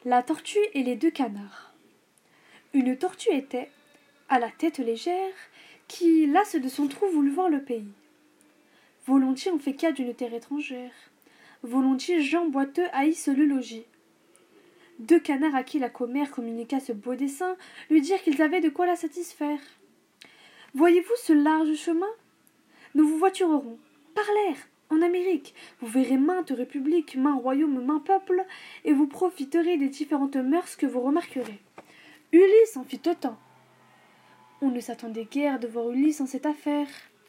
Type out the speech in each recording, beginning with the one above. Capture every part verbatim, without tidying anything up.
La tortue et les deux canards. Une tortue était, à la tête légère, qui, lasse de son trou, voulut voir le pays. Volontiers on fait cas d'une terre étrangère. Volontiers Jean Boiteux haïssent le logis. Deux canards à qui la commère communiqua ce beau dessein lui dirent qu'ils avaient de quoi la satisfaire. Voyez-vous ce large chemin? Nous vous voiturerons, par l'air, en Amérique. Vous verrez maintes républiques, maints royaumes, maints peuples, et vous profiterez des différentes mœurs que vous remarquerez. Ulysse en fit autant. On ne s'attendait guère de voir Ulysse en cette affaire.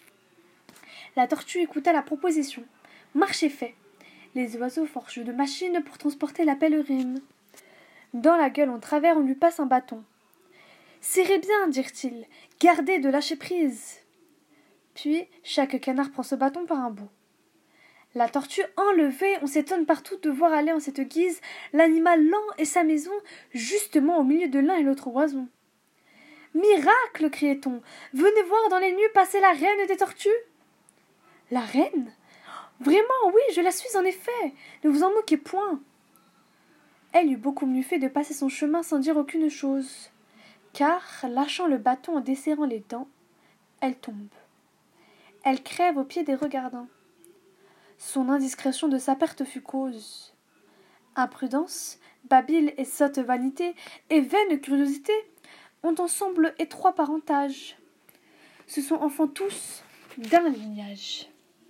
La tortue écouta la proposition. Marché fait. Les oiseaux forgent de machines pour transporter la pèlerine. Dans la gueule en travers, on lui passe un bâton. Serrez bien, dirent-ils, gardez de lâcher prise. Puis chaque canard prend ce bâton par un bout. La tortue enlevée, on s'étonne partout de voir aller en cette guise l'animal lent et sa maison justement au milieu de l'un et l'autre oison. Miracle, criait-on, venez voir dans les nues passer la reine des tortues. La reine? Vraiment, oui, je la suis en effet, ne vous en moquez point. Elle eut beaucoup mieux fait de passer son chemin sans dire aucune chose, car, lâchant le bâton en desserrant les dents, elle tombe. Elle crève aux pieds des regardants. Son indiscrétion de sa perte fut cause. Imprudence, babile et sotte vanité, et vaine curiosité ont ensemble étroit parentage. Ce sont enfants tous d'un lignage.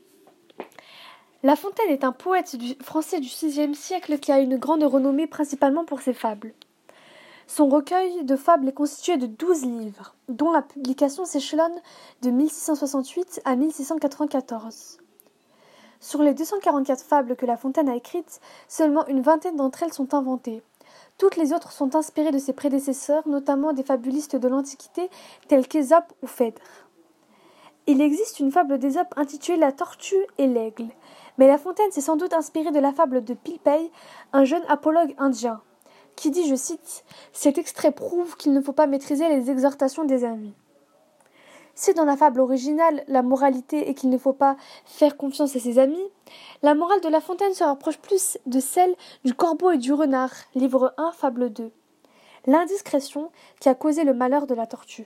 La Fontaine est un poète du français du sixième siècle qui a une grande renommée principalement pour ses fables. Son recueil de fables est constitué de douze livres, dont la publication s'échelonne de mille six cent soixante-huit à mille six cent quatre-vingt-quatorze. Sur les deux cent quarante-quatre fables que La Fontaine a écrites, seulement une vingtaine d'entre elles sont inventées. Toutes les autres sont inspirées de ses prédécesseurs, notamment des fabulistes de l'Antiquité tels qu'Ésope ou Phèdre. Il existe une fable d'Ésope intitulée La tortue et l'aigle, mais La Fontaine s'est sans doute inspirée de la fable de Pilpay, un jeune apologue indien, qui dit, je cite, « Cet extrait prouve qu'il ne faut pas maîtriser les exhortations des amis. » Si dans la fable originale, la moralité est qu'il ne faut pas faire confiance à ses amis, la morale de La Fontaine se rapproche plus de celle du corbeau et du renard, livre un, fable deux. L'indiscrétion qui a causé le malheur de la tortue.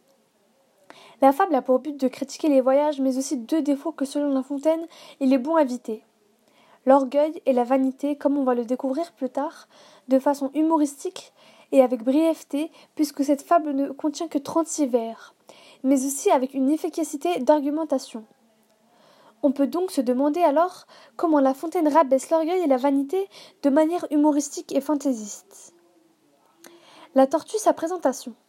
La fable a pour but de critiquer les voyages, mais aussi deux défauts que, selon La Fontaine, il est bon à éviter. L'orgueil et la vanité, comme on va le découvrir plus tard, de façon humoristique et avec brièveté, puisque cette fable ne contient que trente-six vers, mais aussi avec une efficacité d'argumentation. On peut donc se demander alors comment La Fontaine rabaisse l'orgueil et la vanité de manière humoristique et fantaisiste. La tortue, sa présentation.